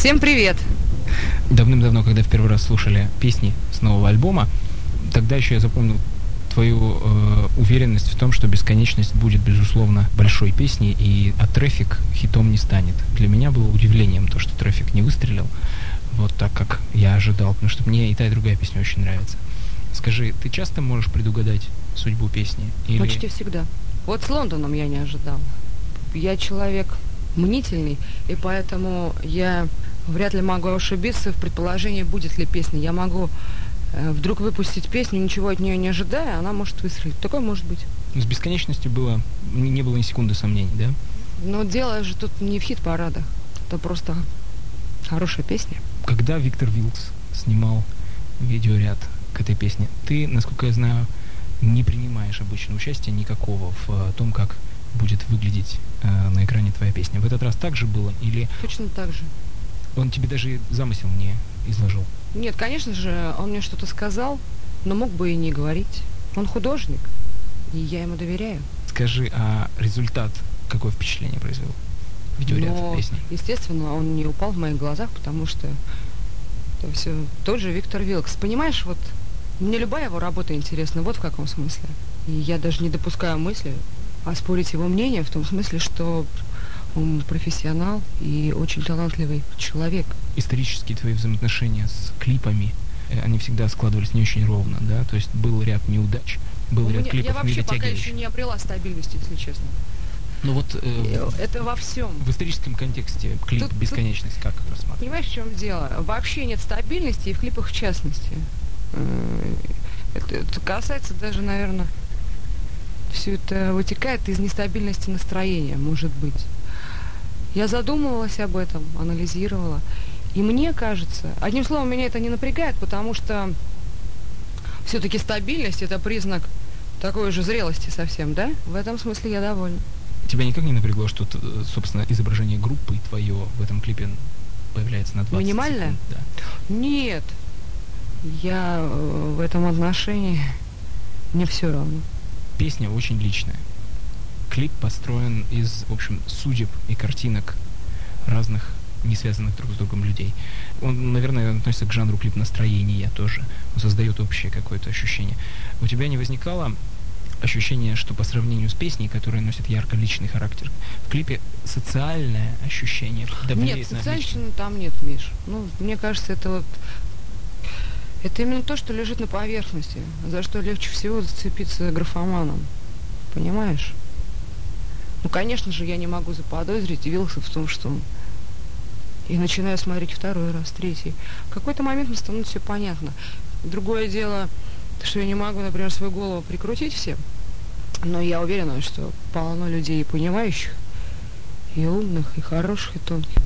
Всем привет! Давным-давно, когда в первый раз слушали песни с нового альбома, тогда еще я запомнил твою уверенность в том, что «Бесконечность» будет, безусловно, большой песней, а «Трафик» хитом не станет. Для меня было удивлением то, что «Трафик» не выстрелил вот так, как я ожидал, потому что мне и та, и другая песня очень нравится. Скажи, ты часто можешь предугадать судьбу песни? Или... Почти всегда. Вот с «Лондоном» я не ожидал. Я человек мнительный, и поэтому я вряд ли могу ошибиться в предположении, будет ли песня. Я могу вдруг выпустить песню, ничего от нее не ожидая, она может выстрелить. Такое может быть. С «Бесконечностью» не было ни секунды сомнений, да? Но дело же тут не в хит-парадах. Это просто хорошая песня. Когда Виктор Вилкс снимал видеоряд к этой песне, ты, насколько я знаю, не принимаешь обычно участия никакого в том, как будет выглядеть на экране твоя песня. В этот раз так же было? Или точно так же. Он тебе даже замысел не изложил? Нет, конечно же, он мне что-то сказал, но мог бы и не говорить. Он художник, и я ему доверяю. Скажи, а результат какое впечатление произвел? Видеоряд песни. Естественно, он не упал в моих глазах, потому что это все тот же Виктор Вилкс. Понимаешь, вот мне любая его работа интересна, вот в каком смысле. И я даже не допускаю мысли оспорить его мнение в том смысле, что он профессионал и очень талантливый человек. Исторические твои взаимоотношения с клипами, они всегда складывались не очень ровно, да? То есть был ряд неудач, был ряд клипов. Я вообще пока еще не обрела стабильности, если честно. Ну вот это во всем. В историческом контексте клип «Бесконечность» как рассматривать? Понимаешь, в чем дело? Вообще нет стабильности, и в клипах в частности. Это касается даже, наверное, все это вытекает из нестабильности настроения, может быть. Я задумывалась об этом, анализировала. И мне кажется, одним словом, меня это не напрягает, потому что все-таки стабильность – это признак такой же зрелости совсем, да? В этом смысле я довольна. Тебя никак не напрягло, что, собственно, изображение группы твое в этом клипе появляется на 20 минимальное? секунд? Да. Нет. Я в этом отношении, мне все равно. Песня очень личная. Клип построен из, в общем, судеб и картинок разных, не связанных друг с другом людей. Он, наверное, относится к жанру клип настроения тоже. Он создает общее какое-то ощущение. У тебя не возникало ощущение, что по сравнению с песней, которая носит ярко личный характер, в клипе социальное ощущение давлеет? Нет, социальщины там нет, Миш. Ну, мне кажется, это именно то, что лежит на поверхности, за что легче всего зацепиться графоманом. Понимаешь? Ну, конечно же, я не могу заподозрить Вилкса в том, что он... И начинаю смотреть второй раз, третий. В какой-то момент мне становится все понятно. Другое дело, что я не могу, например, свою голову прикрутить всем, но я уверена, что полно людей и понимающих, и умных, и хороших, и тонких.